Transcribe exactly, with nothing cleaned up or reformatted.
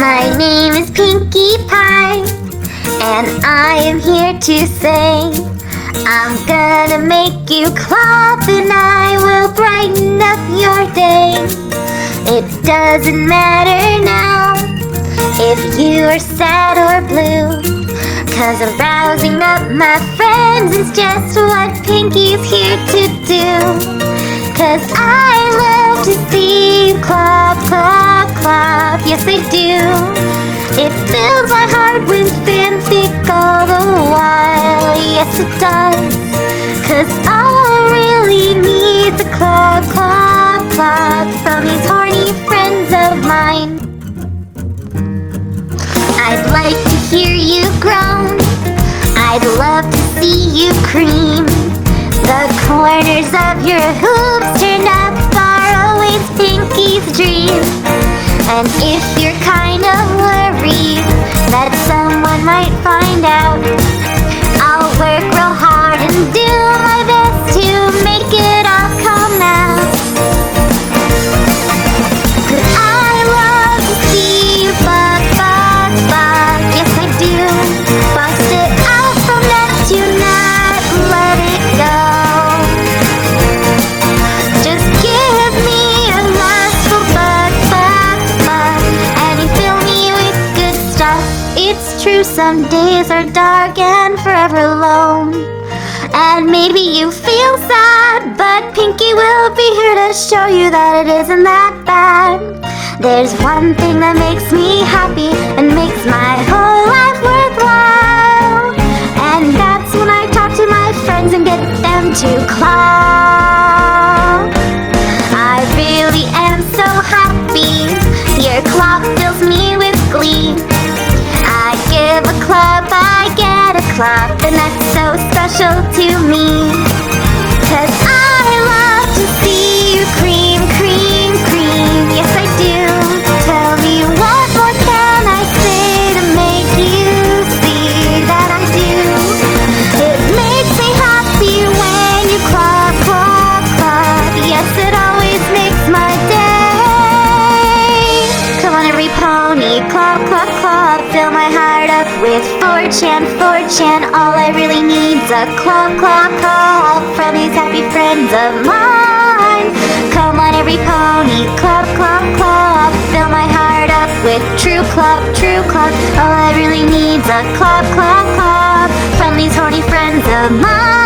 My name is Pinkie Pie, and I am here to say I'm gonna make you clap and I will brighten up your day. It doesn't matter now if you are sad or blue, 'cause arousing up my friends is just what Pinkie's here to do. 'Cause I love to see you clap, clap, clap, yes I do. It fills my heart with fanfic all the while, yes it does. 'Cause all I really need is a clap, clap, clap from these horny friends of mine. I'd like to hear you groan, I'd love to see you cream. The corners of your hoops turned up are always Pinkie's dream. And if you're kind of worried that someone might find out, I'll work real hard and do my best to make it all come out. 'Cause I love to see you fuck, fuck, fuck, yes I do. Bust it out from Neptune, not let it go. Just give me a lustful fuck, fuck, fuck, and you fill me with good stuff. It's true, some days are dark and forever alone, and maybe you feel sad, but Pinkie will be here to show you that it isn't that bad. There's one thing that makes me happy and makes my whole life worthwhile, and that's when I talk to my friends and get them to clap. I really am so happy, your clap fills me with glee. I give a clap, I get a clap, and that's so special to me. 'Cause I love to see you cream, cream, cream, yes I do. Tell me what more can I say to make you see that I do. It makes me happy when you clap, clap, clap, yes it always makes my day. Come on every pony, clap, clap, clap, fill my heart up with four chan, four chan. All I really need's a clap, clap, clap from these happy friends of mine. Come on every pony, clap, clap, clap, fill my heart up with true clap, true clap. All I really need's a clap, clap, clap from these horny friends of mine.